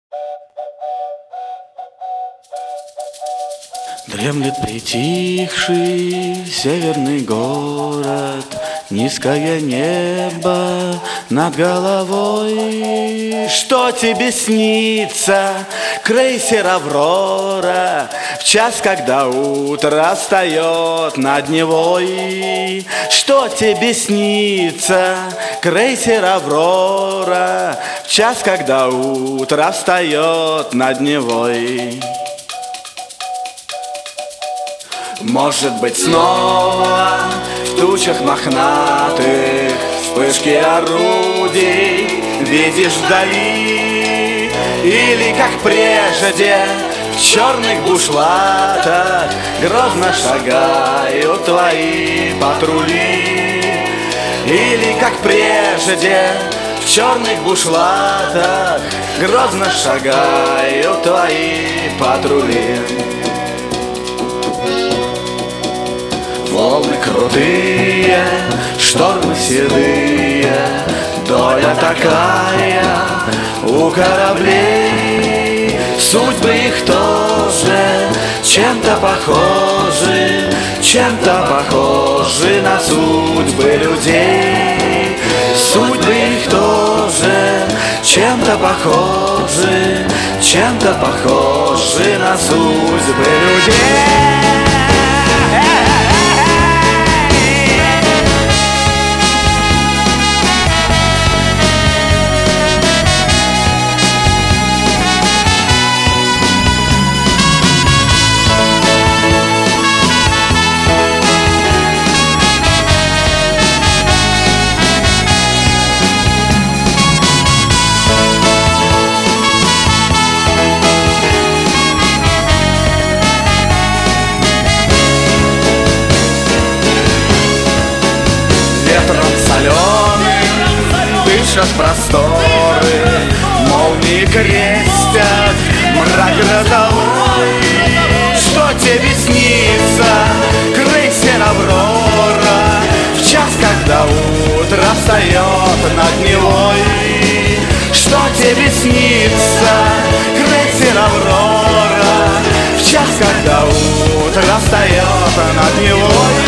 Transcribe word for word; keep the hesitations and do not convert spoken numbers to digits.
Дремлет притихший северный город, низкое небо над головой. Что тебе снится, крейсер «Аврора», в час, когда утро встает над Невой? Что тебе снится, крейсер «Аврора», в час, когда утро встает над Невой? Может быть, снова в тучах мохнатых вспышки орудий видишь вдали, или, как прежде, в черных бушлатах грозно шагают твои патрули. Или, как прежде, в черных бушлатах грозно шагают твои патрули. Волны крутые, штормы седые, доля такая у кораблей. Судьбы их тоже чем-то похожи, чем-то похожи на судьбы людей. Судьбы их тоже чем-то похожи, чем-то похожи на судьбы людей. Дышат просторы, молнии крестят мрак грозовой. Что тебе снится, крейсер «Аврора», в час, когда утро встает над Невой? Что тебе снится, крейсер «Аврора», в час, когда утро встает над Невой?